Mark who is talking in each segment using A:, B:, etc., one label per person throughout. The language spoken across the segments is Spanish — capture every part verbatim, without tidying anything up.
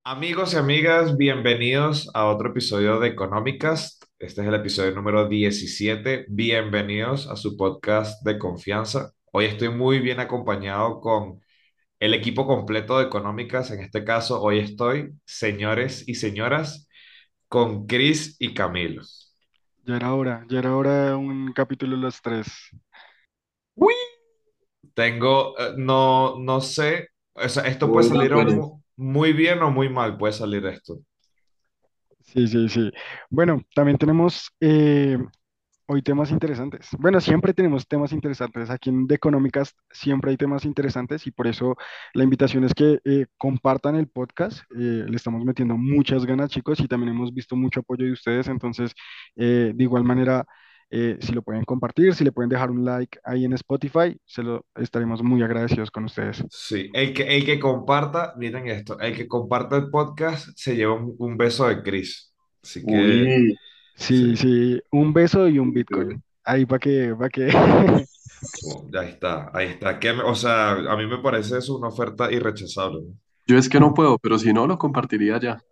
A: Amigos y amigas, bienvenidos a otro episodio de Económicas. Este es el episodio número diecisiete. Bienvenidos a su podcast de confianza. Hoy estoy muy bien acompañado con el equipo completo de Económicas. En este caso, hoy estoy, señores y señoras, con Chris y Camilo.
B: Ya era hora, ya era hora de un capítulo de los tres.
A: ¡Uy! Tengo, eh, no, no sé, o sea, esto puede
C: Muy
A: salir o
C: buenas.
A: mu- muy bien o muy mal, puede salir esto.
B: Sí, sí, sí. Bueno, también tenemos eh, hoy temas interesantes. Bueno, siempre tenemos temas interesantes. Aquí en The Económicas siempre hay temas interesantes y por eso la invitación es que eh, compartan el podcast. Eh, le estamos metiendo muchas ganas, chicos, y también hemos visto mucho apoyo de ustedes. Entonces, eh, de igual manera, eh, si lo pueden compartir, si le pueden dejar un like ahí en Spotify, se lo estaremos muy agradecidos con ustedes.
A: Sí, el que, el que comparta, miren esto, el que comparta el podcast se lleva un, un beso de Chris. Así que,
C: Uy,
A: sí,
B: Sí, sí, un beso y un
C: uy, uy.
B: Bitcoin. Ahí para que, para que.
A: oh, ya está, ahí está. Que, me- o sea, a mí me parece eso una oferta irrechazable, ¿no?
C: Yo es que no puedo, pero si no, lo compartiría ya.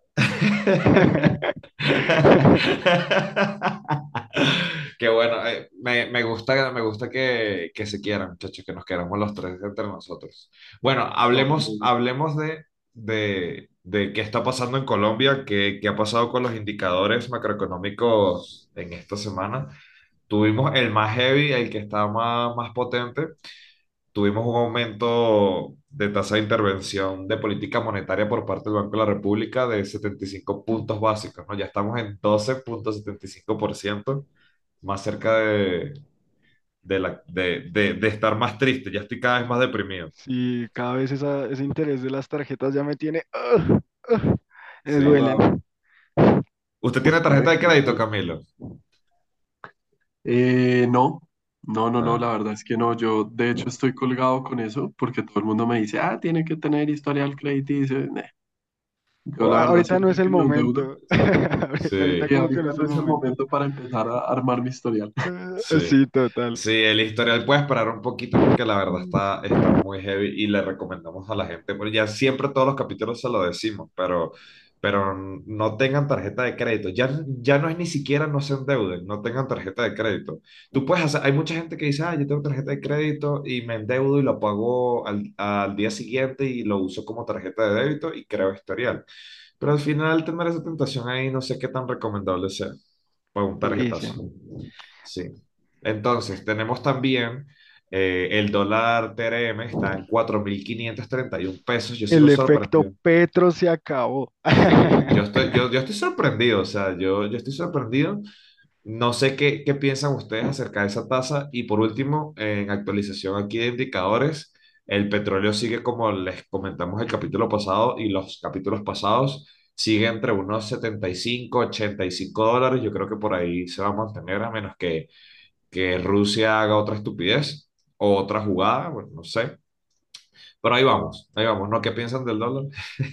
A: Qué bueno, eh, me, me gusta, me gusta que, que se quieran, muchachos, que nos queramos los tres entre nosotros. Bueno, hablemos,
C: No,
A: hablemos de, de, de qué está pasando en Colombia, qué, qué ha pasado con los indicadores macroeconómicos en esta semana. Tuvimos el más heavy, el que está más, más potente. Tuvimos un aumento de tasa de intervención de política monetaria por parte del Banco de la República de setenta y cinco puntos básicos, ¿no? Ya estamos en doce punto setenta y cinco por ciento, más cerca de, de, la, de, de, de estar más triste. Ya estoy cada vez más deprimido.
B: Sí, cada vez esa, ese interés de las tarjetas ya me tiene. ugh, ugh, me
A: Sí.
B: duelen.
C: wow.
A: ¿Usted tiene tarjeta
C: Ay,
A: de
C: qué
A: crédito,
C: mal.
A: Camilo?
C: Eh, no, no, no, no,
A: Ah.
C: la verdad es que no. Yo, de hecho, estoy colgado con eso porque todo el mundo me dice, ah, tiene que tener historial crediticio. Nah. Yo,
B: O-
C: la
B: a-
C: verdad,
B: Ahorita no es
C: siempre
B: el
C: que me endeudo,
B: momento. Ahorita
A: Sí,
C: y
B: como que no
C: ahorita
B: es
C: no
B: el
C: es el
B: momento.
C: momento para empezar a armar mi historial.
B: Eh,
A: sí.
B: Sí, total.
A: Sí, el historial puede esperar un poquito porque la verdad está, está muy heavy y le recomendamos a la gente, porque ya siempre todos los capítulos se lo decimos, pero, pero no tengan tarjeta de crédito. Ya, ya no es ni siquiera no se endeuden, no tengan tarjeta de crédito. Tú puedes hacer, hay mucha gente que dice, ah, yo tengo tarjeta de crédito y me endeudo y lo pago al, al día siguiente y lo uso como tarjeta de débito y creo historial. Pero al final tener esa tentación ahí no sé qué tan recomendable sea para un
B: Sí, sí.
A: tarjetazo. Sí. Entonces, tenemos también eh, el dólar T R M está en cuatro mil quinientos treinta y uno pesos. Yo sigo
B: El efecto
A: sorprendido.
B: Petro se acabó.
A: Sí, yo estoy, yo, yo estoy sorprendido, o sea, yo, yo estoy sorprendido. No sé qué, qué piensan ustedes acerca de esa tasa. Y por último, en actualización aquí de indicadores, el petróleo sigue como les comentamos el capítulo pasado y los capítulos pasados, sigue entre unos setenta y cinco, ochenta y cinco dólares. Yo creo que por ahí se va a mantener a menos que que Rusia haga otra estupidez o otra jugada, bueno, no sé. Pero ahí vamos, ahí vamos, ¿no? ¿Qué piensan del dólar?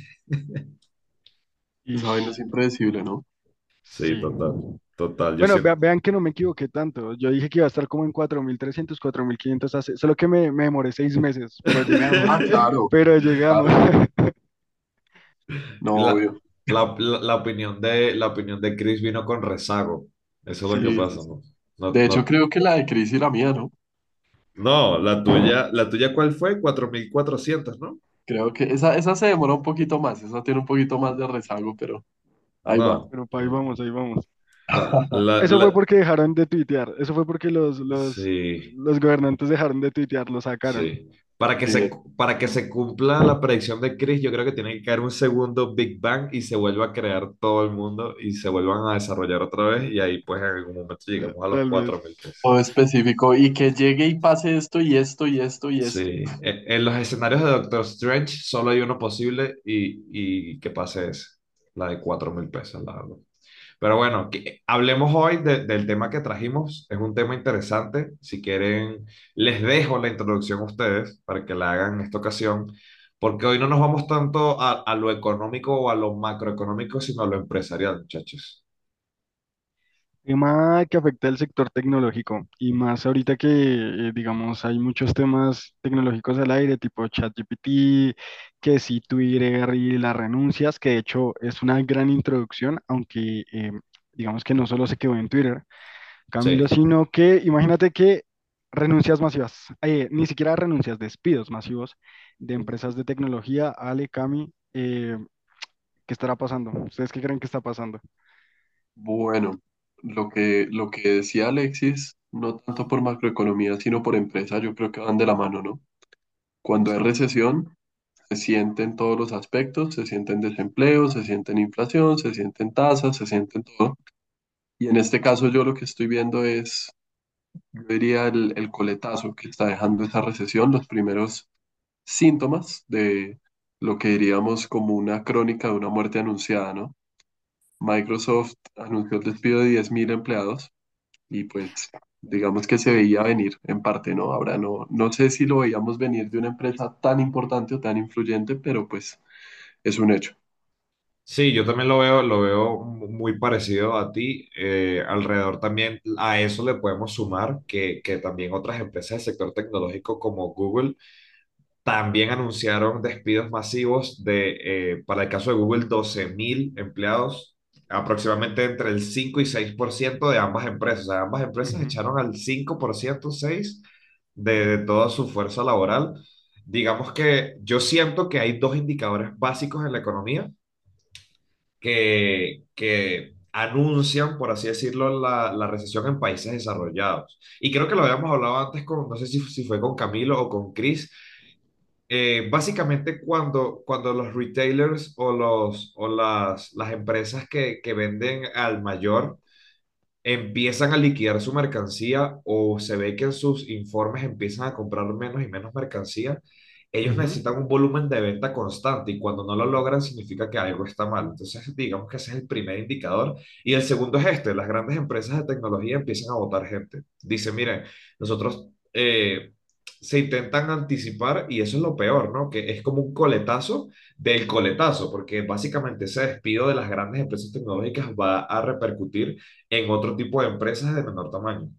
C: Esa
B: Ish,
C: vaina es impredecible, ¿no?
A: Sí,
B: sí.
A: total, total, yo
B: Bueno, vea-
A: siento.
B: vean que no me equivoqué tanto. Yo dije que iba a estar como en cuatro mil trescientos, cuatro mil quinientos hace, solo que me, me demoré seis meses, pero llegamos,
C: Ah, claro,
B: pero llegamos.
C: claro. No,
A: La,
C: obvio.
A: la, la, la opinión de, la opinión de Chris vino con rezago. Eso es lo que
C: Sí,
A: pasa,
C: sí, sí.
A: ¿no? No,
C: De hecho,
A: no,
C: creo que la de Cris y la mía, ¿no?
A: no, la tuya, la tuya ¿cuál fue? Cuatro mil cuatrocientos, ¿no?
C: Creo que esa, esa se demora un poquito más, esa tiene un poquito más de rezago, pero ahí va.
A: No,
B: Pero pa' ahí
A: no.
B: vamos, ahí vamos.
A: La, la,
B: Eso fue
A: la-
B: porque dejaron de tuitear. Eso fue porque los, los,
A: sí.
B: los gobernantes dejaron de tuitear, lo sacaron.
A: Sí. Para que se,
C: Sí,
A: para que se cumpla la predicción de Chris, yo creo que tiene que caer un segundo Big Bang y se vuelva a crear todo el mundo y se vuelvan a desarrollar otra vez y ahí pues en algún momento
B: Eh,
A: llegamos a los
B: Tal vez.
A: cuatro mil pesos.
C: todo específico y que llegue y pase esto y esto y esto y esto.
A: Sí, E- en los escenarios de Doctor Strange solo hay uno posible y, y que pase es la de cuatro mil pesos, la verdad. Pero bueno, que- hablemos hoy de- del tema que trajimos. Es un tema interesante. Si quieren, les dejo la introducción a ustedes para que la hagan en esta ocasión, porque hoy no nos vamos tanto a, a lo económico o a lo macroeconómico, sino a lo empresarial, muchachos.
B: Tema que afecta al sector tecnológico y más ahorita que, eh, digamos, hay muchos temas tecnológicos al aire, tipo ChatGPT, que si Twitter y las renuncias, que de hecho es una gran introducción, aunque eh, digamos que no solo se quedó en Twitter, Camilo,
A: Sí.
B: sino que imagínate que renuncias masivas, eh, ni siquiera renuncias, despidos masivos de empresas de tecnología. Ale, Cami, eh, ¿qué estará pasando? ¿Ustedes qué creen que está pasando?
C: Bueno, lo que, lo que decía Alexis, no tanto por macroeconomía, sino por empresa, yo creo que van de la mano, ¿no? Cuando hay recesión, se sienten todos los aspectos, se sienten desempleo, se sienten inflación, se sienten tasas, se sienten todo. Y en este caso yo lo que estoy viendo es, yo diría, el, el coletazo que está dejando esa recesión, los primeros síntomas de lo que diríamos como una crónica de una muerte anunciada, ¿no? Microsoft anunció el despido de diez mil empleados y pues digamos que se veía venir en parte, ¿no? Ahora no, no sé si lo veíamos venir de una empresa tan importante o tan influyente, pero pues es un hecho.
A: Sí, yo también lo veo, lo veo mu- muy parecido a ti. Eh, alrededor también a eso le podemos sumar que, que también otras empresas del sector tecnológico como Google también anunciaron despidos masivos de, eh, para el caso de Google, doce mil empleados, aproximadamente entre el cinco y seis por ciento de ambas empresas. O sea, ambas empresas
B: Ujú,
A: echaron al cinco por ciento, seis por ciento de, de toda su fuerza laboral. Digamos que yo siento que hay dos indicadores básicos en la economía que, que anuncian, por así decirlo, la, la recesión en países desarrollados. Y creo que lo habíamos hablado antes con, no sé si, si fue con Camilo o con Chris. Eh, básicamente cuando, cuando los retailers o, los, o las, las empresas que, que venden al mayor empiezan a liquidar su mercancía o se ve que en sus informes empiezan a comprar menos y menos mercancía, ellos
B: ujú.
A: necesitan un volumen de venta constante y cuando no lo logran significa que algo está mal. Entonces, digamos que ese es el primer indicador. Y el segundo es este, las grandes empresas de tecnología empiezan a botar gente. Dicen, miren, nosotros eh, se intentan anticipar y eso es lo peor, ¿no? Que es como un coletazo del coletazo, porque básicamente ese despido de las grandes empresas tecnológicas va a repercutir en otro tipo de empresas de menor tamaño.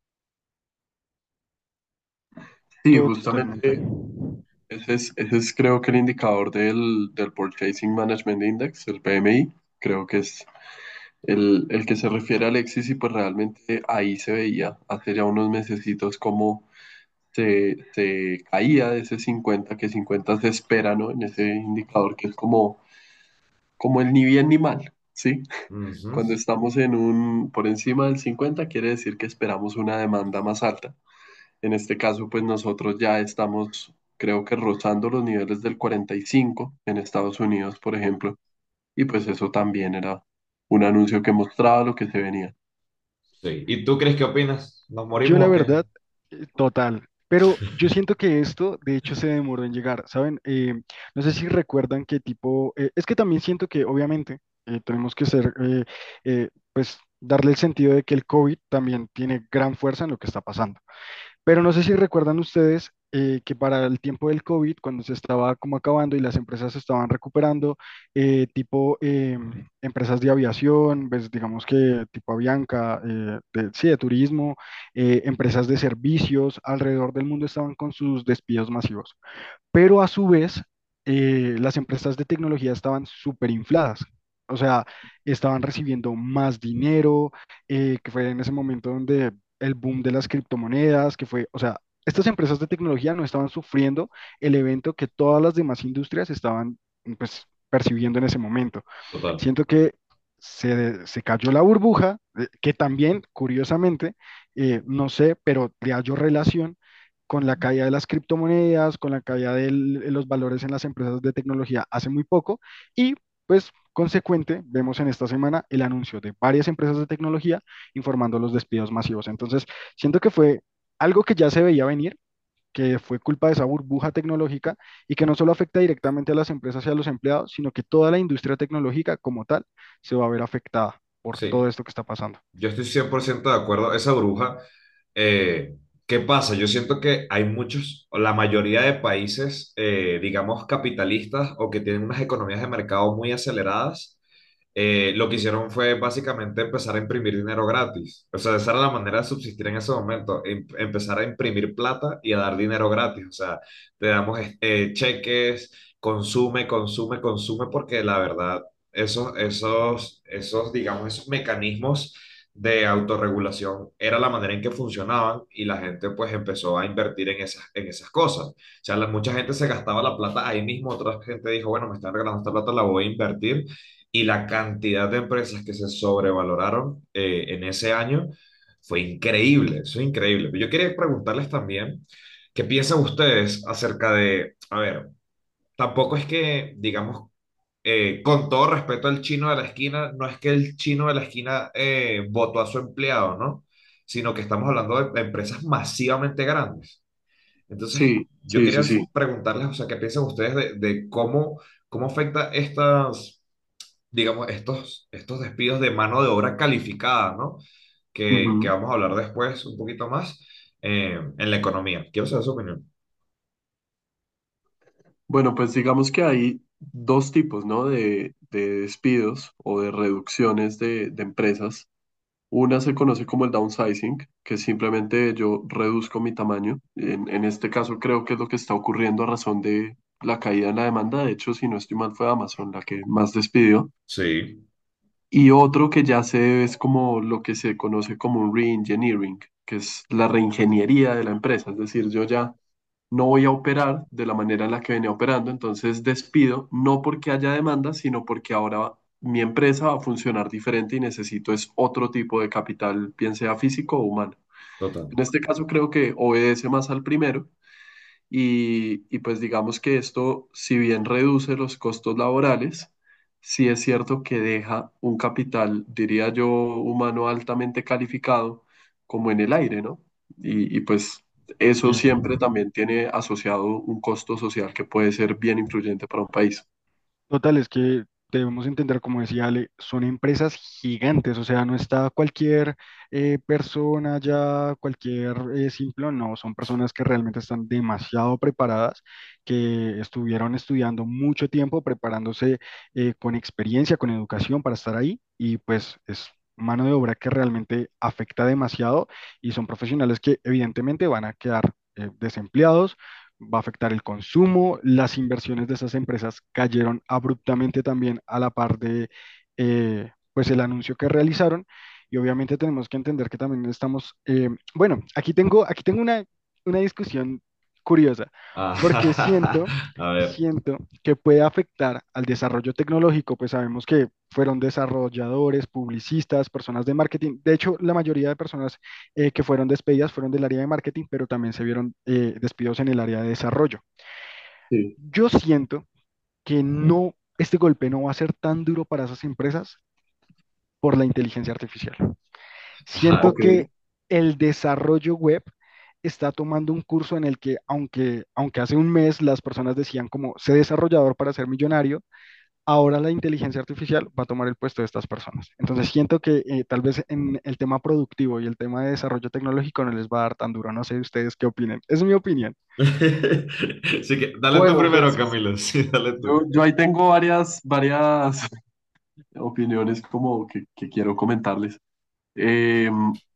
C: Sí,
B: Totalmente.
C: justamente ese es, ese es creo que el indicador del, del Purchasing Management Index, el P M I, creo que es el, el que se refiere a Alexis y pues realmente ahí se veía hace ya unos mesecitos cómo se, se caía de ese cincuenta que cincuenta se espera, ¿no? En ese indicador que es como, como el ni bien ni mal, ¿sí?
A: Ujú.
C: Cuando estamos en un por encima del cincuenta quiere decir que esperamos una demanda más alta. En este caso, pues nosotros ya estamos, creo que rozando los niveles del cuarenta y cinco en Estados Unidos, por ejemplo, y pues eso también era un anuncio que mostraba lo que se venía.
A: Sí. ¿Y tú crees qué opinas? ¿Nos
B: Yo
A: morimos
B: la
A: o qué?
B: verdad, eh, total. Pero yo siento que esto, de hecho, se demoró en llegar, ¿saben? Eh, no sé si recuerdan qué tipo, eh, es que también siento que obviamente eh, tenemos que ser, eh, eh, pues, darle el sentido de que el COVID también tiene gran fuerza en lo que está pasando. Pero no sé si recuerdan ustedes eh, que para el tiempo del COVID, cuando se estaba como acabando y las empresas se estaban recuperando, eh, tipo eh, empresas de aviación, pues, digamos que tipo Avianca, eh, de, sí, de turismo, eh, empresas de servicios alrededor del mundo estaban con sus despidos masivos. Pero a su vez, eh, las empresas de tecnología estaban súper infladas. O sea, estaban recibiendo más dinero, eh, que fue en ese momento donde el boom de las criptomonedas, que fue, o sea, estas empresas de tecnología no estaban sufriendo el evento que todas las demás industrias estaban, pues, percibiendo en ese momento.
A: Total,
B: Siento que se, se cayó la burbuja, eh, que también, curiosamente, eh, no sé, pero le hallo relación con la caída de las criptomonedas, con la caída del- de los valores en las empresas de tecnología hace muy poco y pues consecuente, vemos en esta semana el anuncio de varias empresas de tecnología informando los despidos masivos. Entonces, siento que fue algo que ya se veía venir, que fue culpa de esa burbuja tecnológica y que no solo afecta directamente a las empresas y a los empleados, sino que toda la industria tecnológica como tal se va a ver afectada por todo
A: sí.
B: esto que está pasando.
A: Yo estoy cien por ciento de acuerdo. Esa bruja, eh, ¿qué pasa? Yo siento que hay muchos, o la mayoría de países, eh, digamos, capitalistas o que tienen unas economías de mercado muy aceleradas, eh, lo que hicieron fue básicamente empezar a imprimir dinero gratis. O sea, esa era la manera de subsistir en ese momento, em- empezar a imprimir plata y a dar dinero gratis. O sea, te damos eh, cheques, consume, consume, consume, porque la verdad, esos, esos, esos, digamos, esos mecanismos de autorregulación era la manera en que funcionaban y la gente pues empezó a invertir en esas, en esas cosas. O sea, la- mucha gente se gastaba la plata ahí mismo, otra gente dijo, bueno, me están regalando esta plata, la voy a invertir y la cantidad de empresas que se sobrevaloraron eh, en ese año fue increíble, eso es increíble. Yo quería preguntarles también, ¿qué piensan ustedes acerca de, a ver, tampoco es que, digamos, eh, con todo respeto al chino de la esquina, no es que el chino de la esquina eh, votó a su empleado, ¿no? Sino que estamos hablando de, de empresas masivamente grandes. Entonces,
C: Sí,
A: yo
C: sí, sí,
A: quería
C: sí.
A: preguntarles, o sea, ¿qué piensan ustedes de, de cómo, cómo afecta estas digamos, estos, estos despidos de mano de obra calificada, ¿no? Que, que
C: Ujú.
A: vamos a hablar después un poquito más eh, en la economía. Quiero saber su opinión.
C: Bueno, pues digamos que hay dos tipos, ¿no? De, de despidos o de reducciones de, de empresas. Una se conoce como el downsizing, que es simplemente yo reduzco mi tamaño. En, en este caso creo que es lo que está ocurriendo a razón de la caída en la demanda. De hecho, si no estoy mal, fue Amazon la que más despidió.
A: Sí,
C: Y otro que ya se ve es como lo que se conoce como un reengineering, que es la reingeniería de la empresa. Es decir, yo ya no voy a operar de la manera en la que venía operando, entonces despido, no porque haya demanda, sino porque ahora mi empresa va a funcionar diferente y necesito es otro tipo de capital, bien sea físico o humano.
A: total.
C: En este caso creo que obedece más al primero y, y pues digamos que esto, si bien reduce los costos laborales, sí es cierto que deja un capital, diría yo, humano altamente calificado como en el aire, ¿no? Y, y pues eso siempre
A: Ujú.
C: también tiene asociado un costo social que puede ser bien influyente para un país.
B: Total, es que debemos entender, como decía Ale, son empresas gigantes, o sea, no está cualquier eh, persona ya, cualquier eh, simple, no, son personas que realmente están demasiado preparadas, que estuvieron estudiando mucho tiempo, preparándose eh, con experiencia, con educación para estar ahí, y pues es mano de obra que realmente afecta demasiado y son profesionales que evidentemente van a quedar eh, desempleados, va a afectar el consumo, las inversiones de esas empresas cayeron abruptamente también a la par de eh, pues el anuncio que realizaron y obviamente tenemos que entender que también estamos, eh, bueno, aquí tengo, aquí tengo una, una discusión curiosa porque
A: Ah,
B: siento,
A: a ver,
B: siento que puede afectar al desarrollo tecnológico, pues sabemos que fueron desarrolladores, publicistas, personas de marketing. De hecho, la mayoría de personas eh, que fueron despedidas fueron del área de marketing, pero también se vieron eh, despidos en el área de desarrollo.
C: Sí.
B: Yo siento que no, este golpe no va a ser tan duro para esas empresas por la inteligencia artificial. Siento
A: ajá,
C: Ok,
B: que el desarrollo web está tomando un curso en el que, aunque, aunque hace un mes las personas decían como, sé desarrollador para ser millonario, ahora la inteligencia artificial va a tomar el puesto de estas personas. Entonces siento que eh, tal vez en el tema productivo y el tema de desarrollo tecnológico no les va a dar tan duro. No sé ustedes qué opinen. Es mi opinión.
A: Así que dale tú
C: bueno,
A: primero,
C: pues
A: Camilo. Sí, dale tú.
C: yo, yo ahí tengo varias, varias opiniones como que, que quiero comentarles. Eh,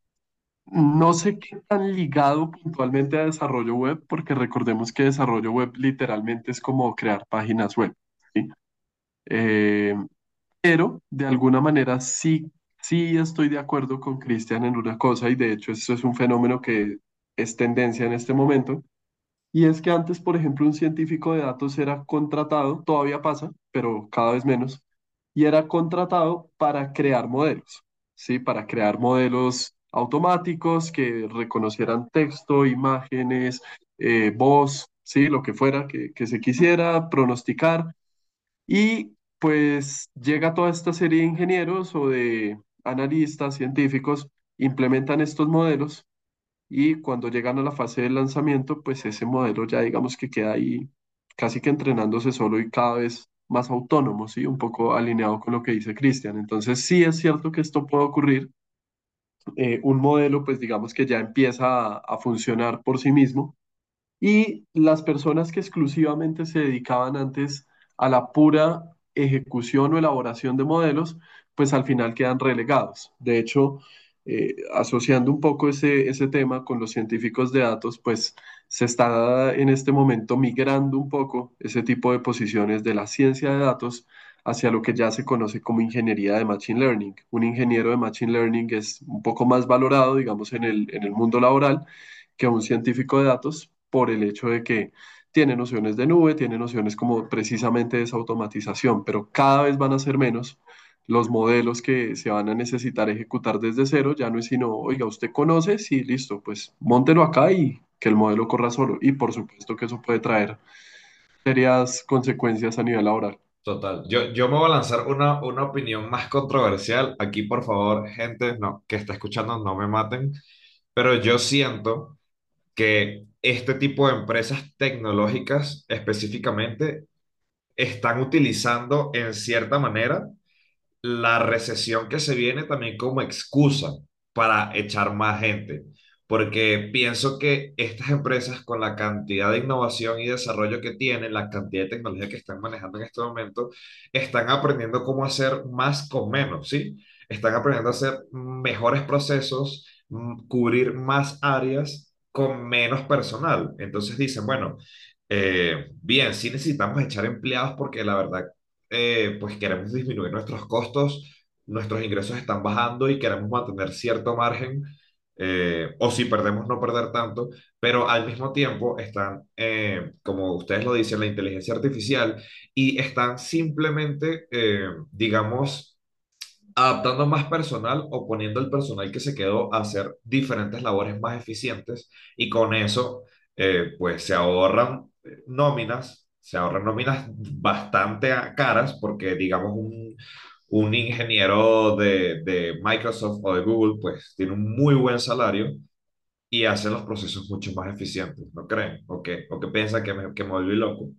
C: no sé qué tan ligado puntualmente a desarrollo web, porque recordemos que desarrollo web literalmente es como crear páginas web, ¿sí? Eh, pero de alguna manera sí, sí estoy de acuerdo con Cristian en una cosa, y de hecho esto es un fenómeno que es tendencia en este momento, y es que antes, por ejemplo, un científico de datos era contratado, todavía pasa, pero cada vez menos, y era contratado para crear modelos, ¿sí? Para crear modelos automáticos que reconocieran texto, imágenes, eh, voz, ¿sí? Lo que fuera que, que se quisiera, pronosticar. Y pues llega toda esta serie de ingenieros o de analistas, científicos, implementan estos modelos y cuando llegan a la fase del lanzamiento, pues ese modelo ya digamos que queda ahí casi que entrenándose solo y cada vez más autónomo, ¿sí? Un poco alineado con lo que dice Cristian. Entonces sí es cierto que esto puede ocurrir. Eh, un modelo pues digamos que ya empieza a, a funcionar por sí mismo y las personas que exclusivamente se dedicaban antes a la pura ejecución o elaboración de modelos, pues al final quedan relegados. De hecho, eh, asociando un poco ese, ese tema con los científicos de datos, pues se está en este momento migrando un poco ese tipo de posiciones de la ciencia de datos hacia lo que ya se conoce como ingeniería de Machine Learning. Un ingeniero de Machine Learning es un poco más valorado, digamos, en el, en el mundo laboral que un científico de datos por el hecho de que tiene nociones de nube, tiene nociones como precisamente de esa automatización, pero cada vez van a ser menos los modelos que se van a necesitar ejecutar desde cero. Ya no es sino, oiga, usted conoce, sí, listo, pues móntelo acá y que el modelo corra solo. Y por supuesto que eso puede traer serias consecuencias a nivel laboral.
A: Total. Yo, yo me voy a lanzar una, una opinión más controversial. Aquí, por favor, gente no, que está escuchando, no me maten. Pero yo siento que este tipo de empresas tecnológicas específicamente están utilizando en cierta manera la recesión que se viene también como excusa para echar más gente, porque pienso que estas empresas con la cantidad de innovación y desarrollo que tienen, la cantidad de tecnología que están manejando en este momento, están aprendiendo cómo hacer más con menos, ¿sí? Están aprendiendo a hacer mejores procesos, mm, cubrir más áreas con menos personal. Entonces dicen, bueno, eh, bien, sí necesitamos echar empleados porque la verdad eh, pues queremos disminuir nuestros costos, nuestros ingresos están bajando y queremos mantener cierto margen, eh, o si perdemos no perder tanto, pero al mismo tiempo están, eh, como ustedes lo dicen, la inteligencia artificial y están simplemente, eh, digamos, adaptando más personal o poniendo el personal que se quedó a hacer diferentes labores más eficientes y con eso eh, pues se ahorran eh, nóminas, se ahorran nóminas bastante a- caras porque digamos un, un ingeniero de, de Microsoft o de Google pues tiene un muy buen salario y hace los procesos mucho más eficientes, ¿no creen? ¿O qué? ¿O qué piensan que me, que me volví loco?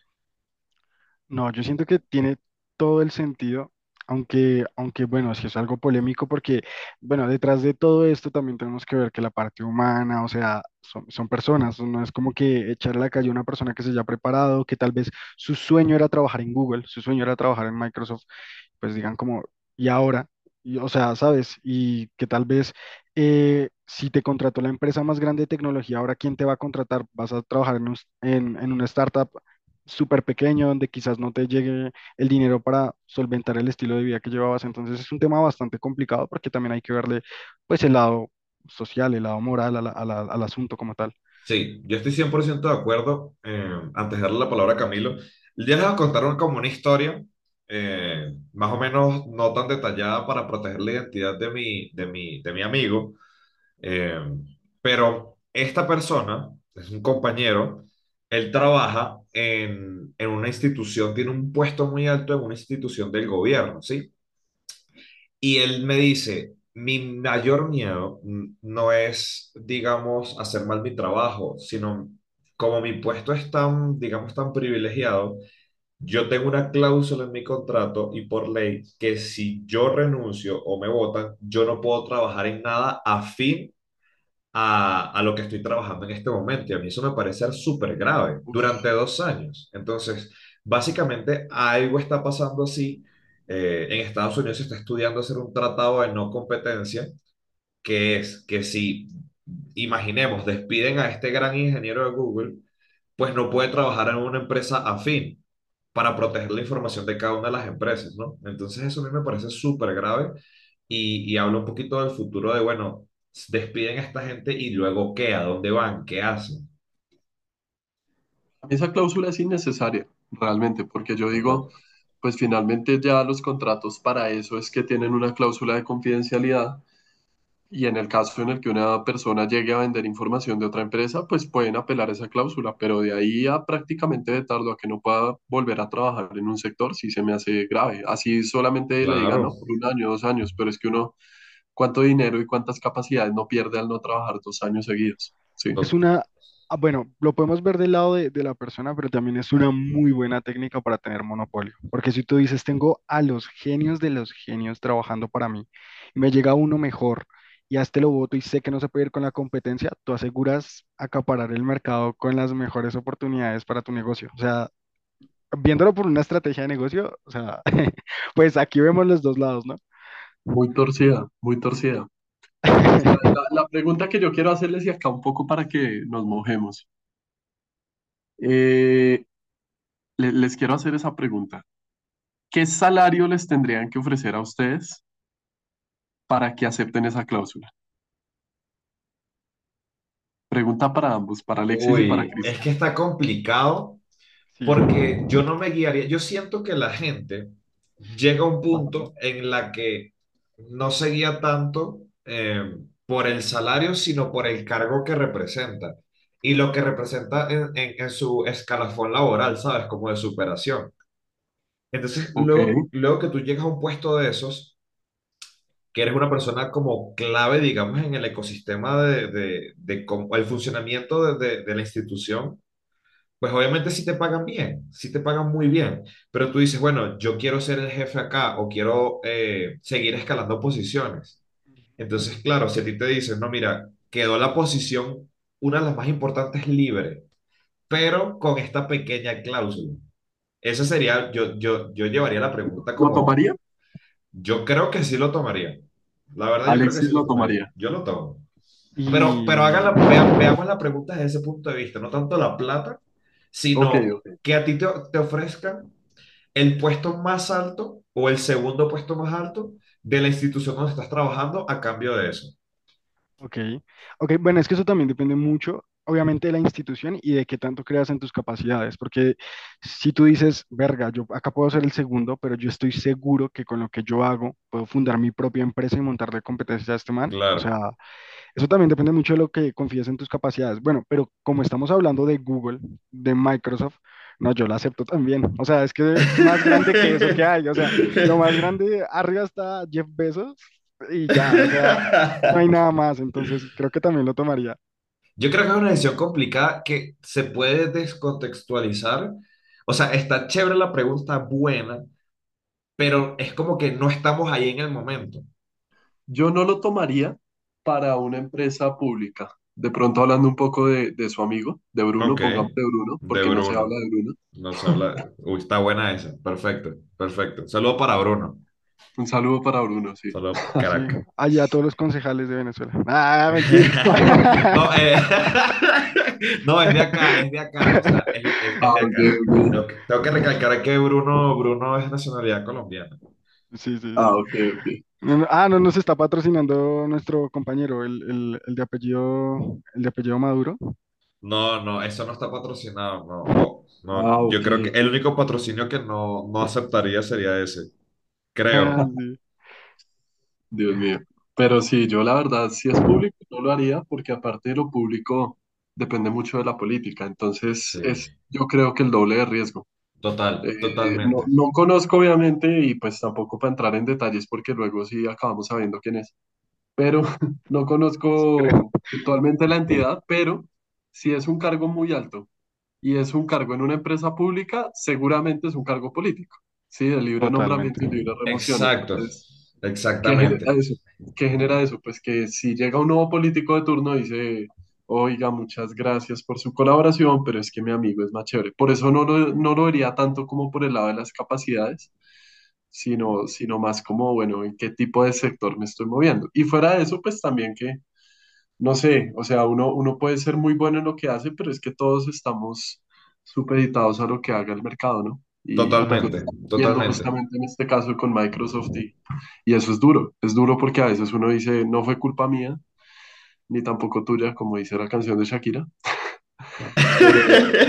B: No, yo siento que tiene todo el sentido, aunque, aunque bueno, si es algo polémico porque, bueno, detrás de todo esto también tenemos que ver que la parte humana, o sea, son, son personas, no es como que echarle a la calle a una persona que se haya preparado, que tal vez su sueño era trabajar en Google, su sueño era trabajar en Microsoft, pues digan como, ¿y ahora? Y, o sea, ¿sabes? Y que tal vez eh, si te contrató la empresa más grande de tecnología, ahora ¿quién te va a contratar? Vas a trabajar en, un- en, en una startup súper pequeño donde quizás no te llegue el dinero para solventar el estilo de vida que llevabas. Entonces es un tema bastante complicado porque también hay que verle pues el lado social, el lado moral a la- a la- al asunto como tal.
A: Sí, yo estoy cien por ciento de acuerdo. Eh, antes de darle la palabra a Camilo, ya les voy a contar un- como una historia, eh, más o menos no tan detallada para proteger la identidad de mi, de mi, de mi amigo. Eh, pero esta persona es un compañero, él trabaja en, en una institución, tiene un puesto muy alto en una institución del gobierno, ¿sí? Y él me dice, mi mayor miedo mm, no es, digamos, hacer mal mi trabajo, sino como mi puesto es tan, digamos, tan privilegiado, yo tengo una cláusula en mi contrato y por ley que si yo renuncio o me votan, yo no puedo trabajar en nada afín a, a lo que estoy trabajando en este momento. Y a mí eso me parece ser súper grave durante dos años. Entonces, básicamente algo está pasando así. Eh, en Estados Unidos se está estudiando hacer un tratado de no competencia, que es que si, imaginemos, despiden a este gran ingeniero de Google, pues no puede trabajar en una empresa afín para proteger la información de cada una de las empresas, ¿no? Entonces eso a mí me parece súper grave y, y habla un poquito del futuro de, bueno, despiden a esta gente y luego ¿qué? ¿A dónde van? ¿Qué hacen?
C: Esa cláusula es innecesaria, realmente, porque yo
A: Total.
C: digo, pues finalmente ya los contratos para eso es que tienen una cláusula de confidencialidad. Y en el caso en el que una persona llegue a vender información de otra empresa, pues pueden apelar esa cláusula, pero de ahí a prácticamente vetarlo a que no pueda volver a trabajar en un sector, sí se me hace grave. Así solamente le digan, no,
A: Claro,
C: por un año, dos años, pero es que uno, ¿cuánto dinero y cuántas capacidades no pierde al no trabajar dos años seguidos? Sí.
B: Es
A: to-
B: una, ah, bueno, lo podemos ver del lado de, de la persona, pero también es una muy buena técnica para tener monopolio. Porque si tú dices, tengo a los genios de los genios trabajando para mí, y me llega uno mejor, y a este lo voto y sé que no se puede ir con la competencia, tú aseguras acaparar el mercado con las mejores oportunidades para tu negocio. O sea, viéndolo por una estrategia de negocio, o sea, pues aquí vemos los dos lados, ¿no?
C: Muy torcida, muy torcida. Pues la, la- la pregunta que yo quiero hacerles y acá un poco para que nos mojemos. Eh, le- les quiero hacer esa pregunta. ¿Qué salario les tendrían que ofrecer a ustedes para que acepten esa cláusula? Pregunta para ambos, para Alexis y para
A: Uy, es
C: Cristian.
A: que está complicado
B: Sí.
A: porque yo no me guiaría, yo siento que la gente llega a un punto en la que no se guía tanto eh, por el salario, sino por el cargo que representa y lo que representa en, en- en su escalafón laboral, ¿sabes? Como de superación. Entonces,
C: Ok,
A: luego, luego que tú llegas a un puesto de esos, que eres una persona como clave, digamos, en el ecosistema de, de, de cómo- el funcionamiento de de- de la institución, pues obviamente sí te pagan bien, sí te pagan muy bien, pero tú dices, bueno, yo quiero ser el jefe acá o quiero eh, seguir escalando posiciones. Entonces, claro, si a ti te dicen, no, mira, quedó la posición, una de las más importantes, libre, pero con esta pequeña cláusula. Esa sería, yo, yo, yo llevaría la pregunta
C: ¿lo
A: como,
C: tomaría?
A: yo creo que sí lo tomaría. La verdad, yo creo que
C: Alexis
A: sí lo
C: lo
A: tomaría.
C: tomaría.
A: Yo lo tomo. Pero, pero hagan
B: Y,
A: la- vea- veamos la pregunta desde ese punto de vista, no tanto la plata,
C: Ok,
A: sino
C: ok.
A: que a ti te, te ofrezcan el puesto más alto o el segundo puesto más alto de la institución donde estás trabajando a cambio de eso.
B: ok, ok, bueno, es que eso también depende mucho, obviamente, de la institución y de qué tanto creas en tus capacidades, porque si tú dices, verga, yo acá puedo ser el segundo, pero yo estoy seguro que con lo que yo hago puedo fundar mi propia empresa y montarle competencia a este man, o
A: Claro.
B: sea, eso también depende mucho de lo que confíes en tus capacidades. Bueno, pero como estamos hablando de Google, de Microsoft, no, yo la acepto también. O sea, es que más grande que eso que hay. O sea, lo más grande, arriba está Jeff Bezos y ya, o sea, no hay nada más. Entonces, creo que también lo tomaría.
A: Yo creo que es una decisión complicada que se puede descontextualizar. O sea, está chévere la pregunta, buena, pero es como que no estamos ahí en el momento.
C: Yo no lo tomaría para una empresa pública. De pronto hablando un poco de, de su amigo, de Bruno,
A: Ok,
C: pongamos de Bruno,
A: de
C: porque no se habla
A: Bruno.
C: de Bruno.
A: Nos habla. Uy, está buena esa. Perfecto, perfecto. Saludo para Bruno.
C: Un saludo para Bruno, sí.
A: Saludo,
B: Sí,
A: crack.
B: allá todos los concejales de Venezuela. Ah, mentira.
A: No, eh, no, es de acá, es de acá, o sea, es, es-
C: Ah,
A: es de
C: ok,
A: acá.
C: ok.
A: Tengo que, tengo que recalcar que Bruno, Bruno es de nacionalidad colombiana.
B: Sí, sí,
C: Ah,
B: sí.
C: ok, ok.
B: No, no, ah, no nos está patrocinando nuestro compañero, el, el, el de apellido, el de apellido Maduro.
A: No, no, eso no está patrocinado, no, o- no,
C: Ah,
A: yo
C: ok.
A: creo que el único patrocinio que no, no aceptaría sería ese,
B: Ah,
A: creo.
B: sí.
C: Dios mío. Pero sí, yo la verdad, si es público, no lo haría porque aparte de lo público depende mucho de la política. Entonces, es
A: Sí,
C: yo creo que el doble de riesgo.
A: total,
C: Eh, no,
A: totalmente.
C: no conozco obviamente y pues tampoco para entrar en detalles porque luego sí acabamos sabiendo quién es. Pero no
B: Sí, creo.
C: conozco actualmente la entidad, pero si es un cargo muy alto y es un cargo en una empresa pública, seguramente es un cargo político. Sí, de libre
B: Totalmente.
C: nombramiento y libre remoción.
A: Exacto,
C: Entonces, ¿qué genera
A: exactamente.
C: eso? ¿Qué genera eso? Pues que si llega un nuevo político de turno y dice, oiga, muchas gracias por su colaboración, pero es que mi amigo es más chévere. Por eso no lo, no lo vería tanto como por el lado de las capacidades, sino, sino más como, bueno, en qué tipo de sector me estoy moviendo. Y fuera de eso, pues también que, no sé, o sea, uno, uno puede ser muy bueno en lo que hace, pero es que todos estamos supeditados a lo que haga el mercado, ¿no? Y, y pues lo
A: Totalmente,
C: estamos viendo
A: totalmente.
C: justamente en este caso con Microsoft y, y eso es duro, es duro porque a veces uno dice, no fue culpa mía, ni tampoco tuya, como dice la canción de Shakira, pero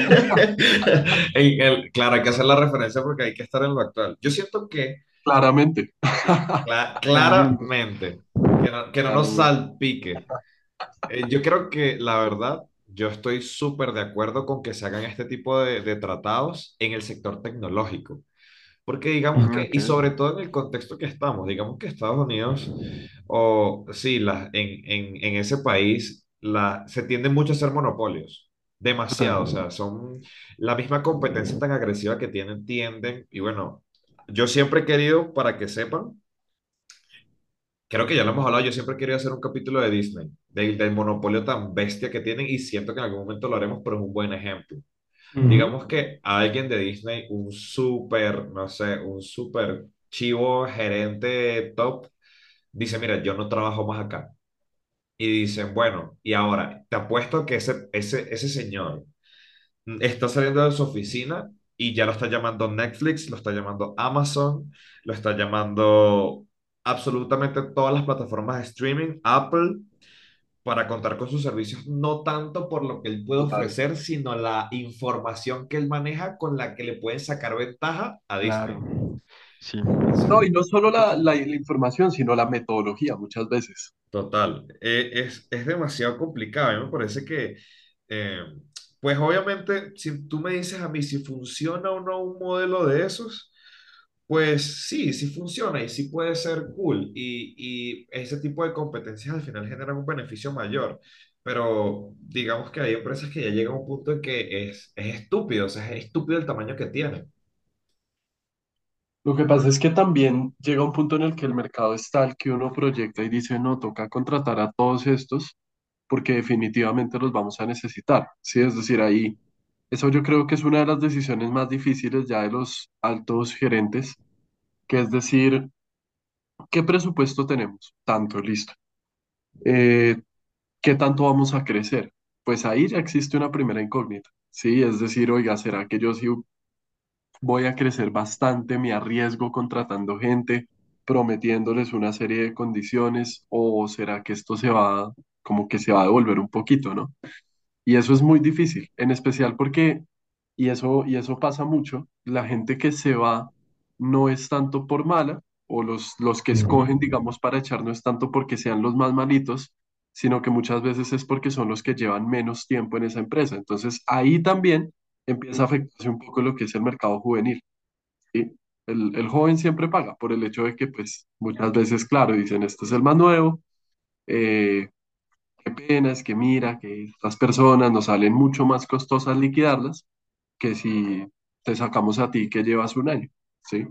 A: En el- claro, hay que hacer la referencia porque hay que estar en lo actual. Yo siento que,
C: claramente,
A: sí, cla-
B: Claramente.
A: claramente, que no, que no nos
C: claramente.
A: salpique. Eh, yo creo que la verdad, yo estoy súper de acuerdo con que se hagan este tipo de, de tratados en el sector tecnológico. Porque digamos
B: Mm,
A: que,
B: ok,
A: y sobre todo en el contexto que estamos, digamos que Estados Unidos, o sí, la, en, en, en ese país, la, se tiende mucho a ser monopolios,
B: total.
A: demasiado, o sea, son la misma competencia tan agresiva que tienen, tienden, y bueno, yo siempre he querido, para que sepan, creo que ya lo hemos hablado, yo siempre he querido hacer un capítulo de Disney, del, del monopolio tan bestia que tienen, y siento que en algún momento lo haremos, pero es un buen ejemplo.
B: Ujú.
A: Digamos que a alguien de Disney, un súper, no sé, un súper chivo gerente top, dice, mira, yo no trabajo más acá. Y dicen, bueno, y ahora, te apuesto que ese, ese, ese señor está saliendo de su oficina y ya lo está llamando Netflix, lo está llamando Amazon, lo está llamando absolutamente todas las plataformas de streaming, Apple, para contar con sus servicios, no tanto por lo que él puede
C: Total.
A: ofrecer, sino la información que él maneja con la que le pueden sacar ventaja a
B: Claro,
A: Disney.
B: sí.
C: No, y no solo la, la, la información, sino la metodología muchas veces.
A: Total, eh, es, es demasiado complicado. A mí me parece que, eh, pues obviamente, si tú me dices a mí si funciona o no un modelo de esos, pues sí, sí funciona y sí puede ser cool. Y, y ese tipo de competencias al final generan un beneficio mayor. Pero digamos que hay empresas que ya llegan a un punto en que es, es estúpido, o sea, es estúpido el tamaño que tienen.
C: Lo que pasa es que también llega un punto en el que el mercado es tal que uno proyecta y dice, no, toca contratar a todos estos porque definitivamente los vamos a necesitar. Sí, es decir, ahí, eso yo creo que es una de las decisiones más difíciles ya de los altos gerentes, que es decir, ¿qué presupuesto tenemos? Tanto, listo. Eh, ¿Qué tanto vamos a crecer? Pues ahí ya existe una primera incógnita. Sí, es decir, oiga, ¿será que yo sí voy a crecer bastante, me arriesgo contratando gente, prometiéndoles una serie de condiciones, o será que esto se va, como que se va a devolver un poquito, ¿no? Y eso es muy difícil, en especial porque, y eso, y eso pasa mucho, la gente que se va no es tanto por mala, o los, los que
B: Ujú.
C: escogen, digamos, para echar no es tanto porque sean los más malitos, sino que muchas veces es porque son los que llevan menos tiempo en esa empresa. Entonces ahí también empieza a afectarse un poco lo que es el mercado juvenil. ¿Sí? El, el joven siempre paga por el hecho de que, pues, muchas veces, claro, dicen, este es el más nuevo, eh, qué pena, es que mira, que estas personas nos salen mucho más costosas liquidarlas que si te sacamos a ti que llevas un año, ¿sí?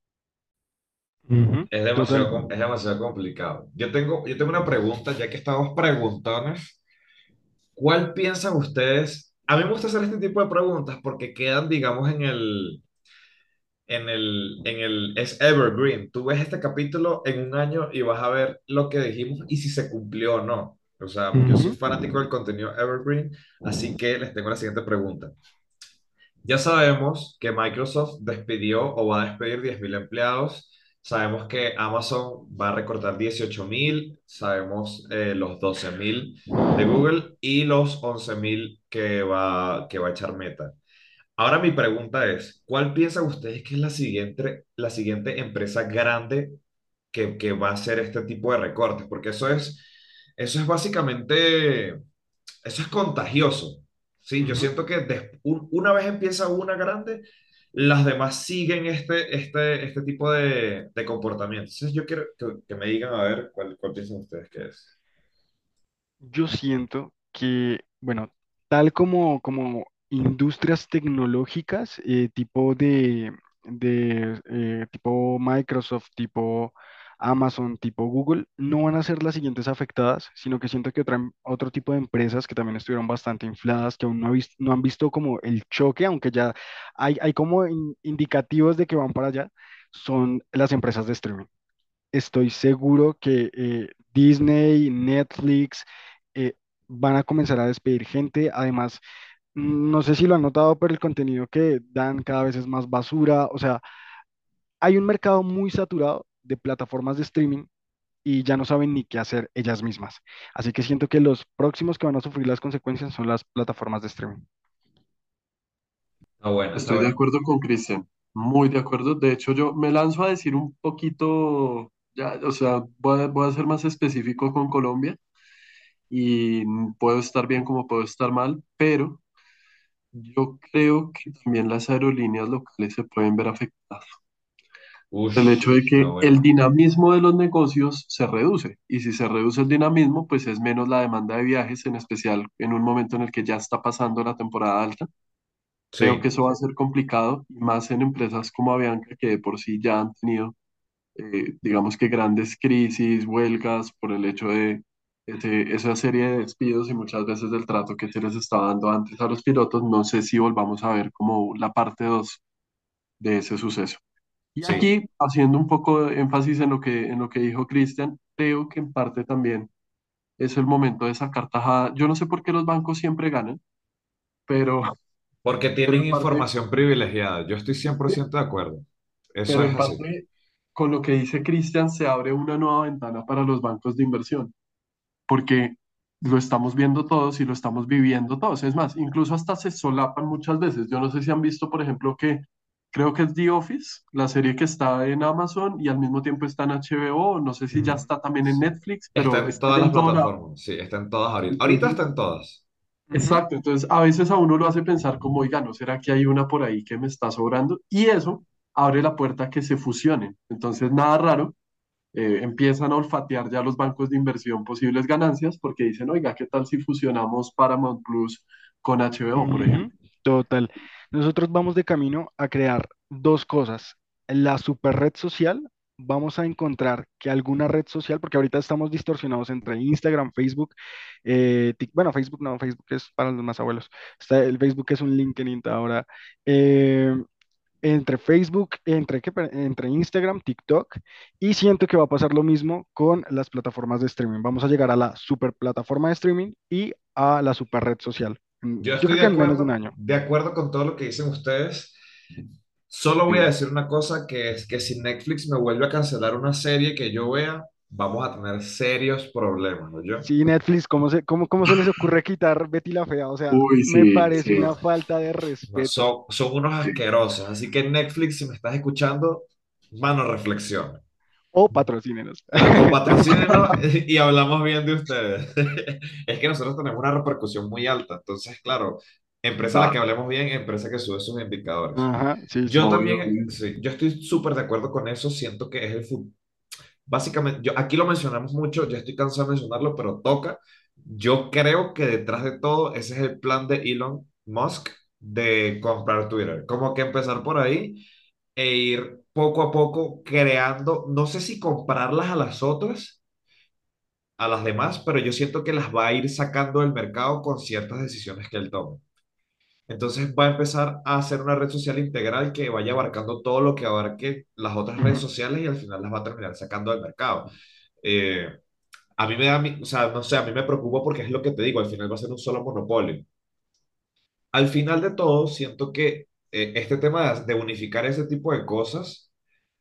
B: Ujú.
A: Es
B: Total.
A: demasiado, com- es demasiado complicado. Yo tengo, yo tengo una pregunta, ya que estamos preguntones. ¿Cuál piensan ustedes? A mí me gusta hacer este tipo de preguntas porque quedan, digamos, en el, en el, en el, es evergreen. Tú ves este capítulo en un año y vas a ver lo que dijimos y si se cumplió o no. O sea, yo soy
B: Ujú.
A: fanático del contenido evergreen, así que les tengo la siguiente pregunta. Ya sabemos que Microsoft despidió o va a despedir diez mil empleados. Sabemos que Amazon va a recortar dieciocho mil. Sabemos eh, los doce mil de Google y los once mil que va, que va a echar Meta. Ahora mi pregunta es, ¿cuál piensan ustedes que es la siguiente, la siguiente empresa grande que, que va a hacer este tipo de recortes? Porque eso es, eso es básicamente, eso es contagioso. ¿Sí? Yo
B: Ujú.
A: siento que des- un- una vez empieza una grande, las demás siguen este, este, este tipo de, de comportamiento. Entonces yo quiero que, que me digan a ver cuál, cuál piensan ustedes que es.
B: Yo siento que, bueno, tal como, como industrias tecnológicas, eh, tipo de, de eh, tipo Microsoft, tipo Amazon, tipo Google, no van a ser las siguientes afectadas, sino que siento que otra, em- otro tipo de empresas que también estuvieron bastante infladas, que aún no, ha vis- no han visto como el choque, aunque ya hay, hay como in- indicativos de que van para allá, son las empresas de streaming. Estoy seguro que eh, Disney, Netflix eh, van a comenzar a despedir gente. Además, mm, no sé si lo han notado, pero el contenido que dan cada vez es más basura. O sea, hay un mercado muy saturado de plataformas de streaming y ya no saben ni qué hacer ellas mismas. Así que siento que los próximos que van a sufrir las consecuencias son las plataformas de streaming.
A: Está buena, está
C: Estoy de
A: buena.
C: acuerdo con Cristian, muy de acuerdo. De hecho, yo me lanzo a decir un poquito, ya, o sea, voy a, voy a ser más específico con Colombia y puedo estar bien como puedo estar mal, pero yo creo que también las aerolíneas locales se pueden ver afectadas. El hecho
A: Ush,
C: de
A: está
C: que el
A: buena.
C: dinamismo de los negocios se reduce y si se reduce el dinamismo, pues es menos la demanda de viajes, en especial en un momento en el que ya está pasando la temporada alta. Creo que
A: Sí.
C: eso va a ser complicado y más en empresas como Avianca que de por sí ya han tenido, eh, digamos que grandes crisis, huelgas por el hecho de ese- esa serie de despidos y muchas veces del trato que se les estaba dando antes a los pilotos, no sé si volvamos a ver como la parte dos de ese suceso. Y
A: Sí,
C: aquí, haciendo un poco de énfasis en lo que, en lo que dijo Cristian, creo que en parte también es el momento de sacar tajada. Yo no sé por qué los bancos siempre ganan, pero,
A: porque
C: pero
A: tienen
C: en parte,
A: información privilegiada. Yo estoy cien por ciento de acuerdo. Eso
C: pero
A: es
C: en
A: así.
C: parte, con lo que dice Cristian, se abre una nueva ventana para los bancos de inversión, porque lo estamos viendo todos y lo estamos viviendo todos. Es más, incluso hasta se solapan muchas veces. Yo no sé si han visto, por ejemplo, que creo que es The Office, la serie que está en Amazon y al mismo tiempo está en H B O, no sé si ya
A: Ujú.
C: está también en
A: Sí.
C: Netflix,
A: Está
C: pero
A: en
C: están
A: todas las
C: en todo lado.
A: plataformas. Sí, está en todas ahorita. Ahorita
C: Entonces,
A: está en todas.
B: Ujú.
C: exacto, entonces a veces a uno lo hace pensar como, oiga, ¿no será que hay una por ahí que me está sobrando? Y eso abre la puerta a que se fusionen. Entonces, nada raro, eh, empiezan a olfatear ya los bancos de inversión posibles ganancias porque dicen, oiga, ¿qué tal si fusionamos Paramount Plus con H B O, por
B: Ujú.
C: ejemplo?
B: Total. Nosotros vamos de camino a crear dos cosas. La super red social, vamos a encontrar que alguna red social, porque ahorita estamos distorsionados entre Instagram, Facebook, eh, Tik- bueno, Facebook no, Facebook es para los más abuelos. Está, el Facebook es un LinkedIn ahora. eh, entre Facebook, entre, ¿qué? Pe- entre Instagram, TikTok, y siento que va a pasar lo mismo con las plataformas de streaming. Vamos a llegar a la super plataforma de streaming y a la super red social.
A: Yo
B: Mm, Yo
A: estoy
B: creo
A: de
B: que en menos de un
A: acuerdo,
B: año.
A: de acuerdo con todo lo que dicen ustedes. Solo voy a
C: Sí.
A: decir una cosa, que es que si Netflix me vuelve a cancelar una serie que yo vea, vamos a tener serios problemas, ¿no yo?
B: Sí, Netflix, ¿cómo se, cómo, cómo se les ocurre quitar Betty la Fea? O sea,
C: Uy,
B: me
C: sí,
B: parece
C: sí,
B: una falta de
A: No,
B: respeto.
A: son, son unos
C: sí.
A: asquerosos. Así que Netflix, si me estás escuchando, mano, reflexiona.
B: O patrocínenos.
A: O patrocínenos y hablamos bien de ustedes. Es que nosotros tenemos una repercusión muy alta. Entonces, claro, empresa a la que
C: Claro,
A: hablemos bien, empresa que sube sus indicadores.
B: Ajá, sí,
A: Yo
B: sí.
C: obvio,
A: también,
C: obvio.
A: sí, yo estoy súper de acuerdo con eso. Siento que es el futuro. Básicamente, yo, aquí lo mencionamos mucho, ya estoy cansado de mencionarlo, pero toca. Yo creo que detrás de todo, ese es el plan de Elon Musk de comprar Twitter. Como que empezar por ahí e ir poco a poco creando, no sé si comprarlas a las otras, a las demás, pero yo siento que las va a ir sacando del mercado con ciertas decisiones que él tome. Entonces va a empezar a hacer una red social integral que vaya abarcando todo lo que abarque las otras redes
B: Ujú.
A: sociales y al final las va a terminar sacando del mercado. Eh, a mí me da, mi- o sea, no sé, a mí me preocupa porque es lo que te digo, al final va a ser un solo monopolio. Al final de todo, siento que eh, este tema de, de unificar ese tipo de cosas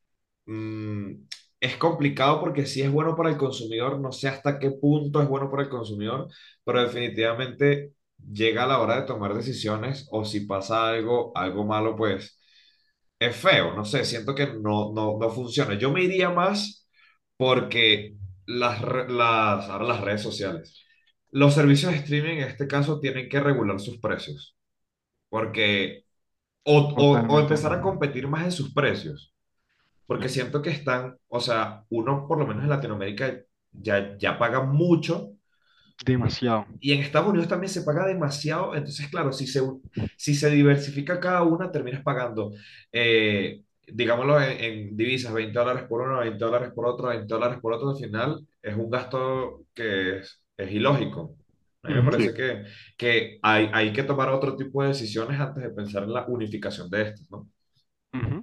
A: mm, es complicado porque sí es bueno para el consumidor, no sé hasta qué punto es bueno para el consumidor, pero definitivamente llega la hora de tomar decisiones o si pasa algo, algo malo, pues es feo, no sé, siento que no, no, no funciona. Yo me iría más porque las, re- las, ahora las redes sociales, los servicios de streaming en este caso tienen que regular sus precios, porque o, o, o
B: Totalmente.
A: empezar a competir más en sus precios, porque siento que están, o sea, uno por lo menos en Latinoamérica ya, ya paga mucho
B: Demasiado.
A: y en Estados Unidos también se paga demasiado, entonces, claro, si se, si se diversifica cada una, terminas pagando, eh, digámoslo en, en divisas, veinte dólares por uno, veinte dólares por otro, veinte dólares por otro, al final es un gasto que es, es ilógico. A mí me
B: Ujú.
C: Sí,
A: parece que, que hay, hay que tomar otro tipo de decisiones antes de pensar en la unificación de estos, ¿no?
B: Ujú.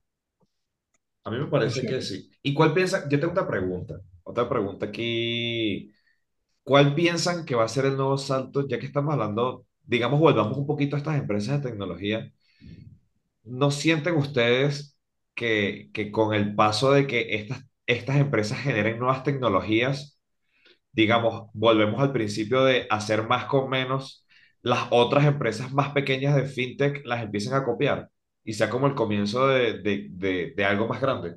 A: A mí me
C: es
A: parece que
C: cierto.
A: sí. ¿Y cuál piensa? Yo tengo otra pregunta, otra pregunta aquí. ¿Cuál piensan que va a ser el nuevo salto, ya que estamos hablando, digamos, volvamos un poquito a estas empresas de tecnología? ¿No sienten ustedes que, que con el paso de que estas, estas empresas generen nuevas tecnologías, digamos, volvemos al principio de hacer más con menos, las otras empresas más pequeñas de fintech las empiecen a copiar y sea como el comienzo de, de, de, de algo más grande?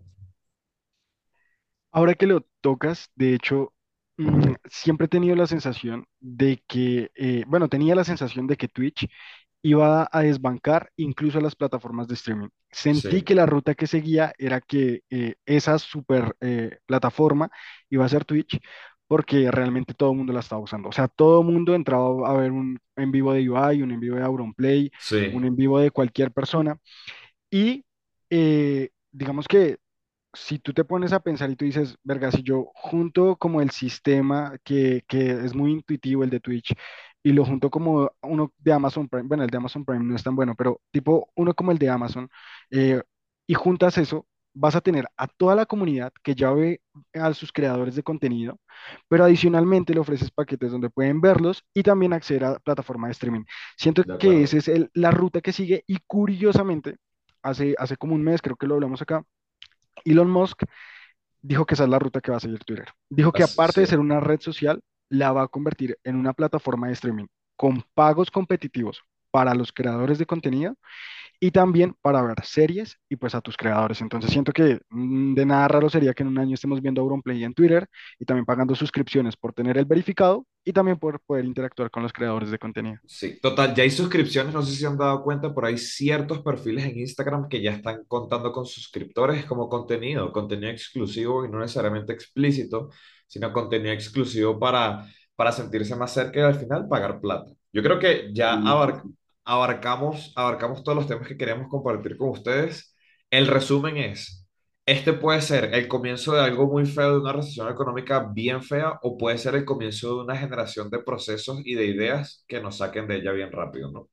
B: Ahora que lo tocas, de hecho, mm, siempre he tenido la sensación de que, eh, bueno, tenía la sensación de que Twitch iba a desbancar incluso a las plataformas de streaming. Sentí
A: Sí,
B: que la ruta que seguía era que eh, esa super eh, plataforma iba a ser Twitch porque realmente todo el mundo la estaba usando. O sea, todo el mundo entraba a ver un en vivo de U I, un en vivo de Auronplay, un
A: sí.
B: en vivo de cualquier persona y eh, digamos que si tú te pones a pensar y tú dices, verga, si yo junto como el sistema que, que es muy intuitivo, el de Twitch, y lo junto como uno de Amazon Prime, bueno, el de Amazon Prime no es tan bueno, pero tipo uno como el de Amazon, eh, y juntas eso, vas a tener a toda la comunidad que ya ve a sus creadores de contenido, pero adicionalmente le ofreces paquetes donde pueden verlos y también acceder a plataforma de streaming. Siento
A: De
B: que esa
A: acuerdo.
B: es el- la ruta que sigue y curiosamente, hace, hace como un mes, creo que lo hablamos acá, Elon Musk dijo que esa es la ruta que va a seguir Twitter. Dijo que
A: Así-
B: aparte de
A: sí.
B: ser una red social, la va a convertir en una plataforma de streaming con pagos competitivos para los creadores de contenido y también para ver series y pues a tus creadores. Entonces siento que mm, de nada raro sería que en un año estemos viendo Auronplay en Twitter y también pagando suscripciones por tener el verificado y también por poder interactuar con los creadores de contenido.
A: Sí, total, ya hay suscripciones, no sé si se han dado cuenta, pero hay ciertos perfiles en Instagram que ya están contando con suscriptores como contenido, contenido exclusivo y no necesariamente explícito, sino contenido exclusivo para, para sentirse más cerca y al final pagar plata. Yo creo que ya
C: Sí, sí,
A: abar-
C: sí.
A: abarcamos, abarcamos todos los temas que queríamos compartir con ustedes. El resumen es... Este puede ser el comienzo de algo muy feo, de una recesión económica bien fea, o puede ser el comienzo de una generación de procesos y de ideas que nos saquen de ella bien rápido, ¿no?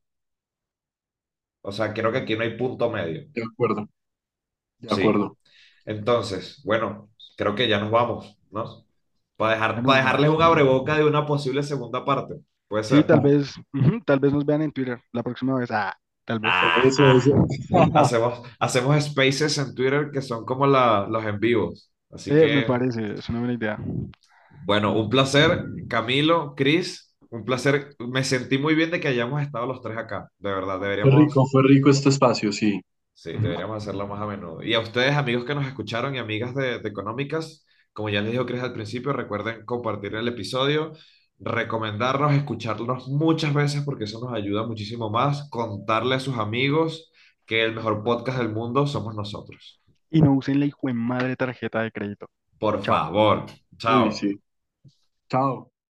A: O sea, creo que aquí no hay punto medio.
C: De acuerdo, de
A: Sí.
C: acuerdo.
A: Entonces, bueno, creo que ya nos vamos, ¿no? Para dejar, para
B: Bueno,
A: dejarles un abreboca de una posible segunda parte. Puede
B: sí,
A: ser.
B: tal vez, ujú, tal vez nos vean en Twitter la próxima vez. Ah, tal vez.
C: Eso,
A: Ah,
C: eso.
A: hacemos, hacemos spaces en Twitter que son como la, los en vivos. Así
B: Eh, me
A: que
B: parece, es una buena idea.
A: bueno, un placer, Camilo, Chris, un placer. Me sentí muy bien de que hayamos estado los tres acá, de verdad,
C: Fue rico,
A: deberíamos,
C: fue rico este espacio, sí.
A: sí, deberíamos hacerlo más a menudo. Y a ustedes, amigos que nos escucharon y amigas de, de Económicas, como ya les dijo Chris al principio, recuerden compartir el episodio, recomendarnos, escucharnos muchas veces porque eso nos ayuda muchísimo más, contarle a sus amigos que el mejor podcast del mundo somos nosotros.
B: Y no usen la hijo de madre tarjeta de crédito.
A: Por
B: Chao.
A: favor,
C: Uy,
A: chao.
C: sí. Chao.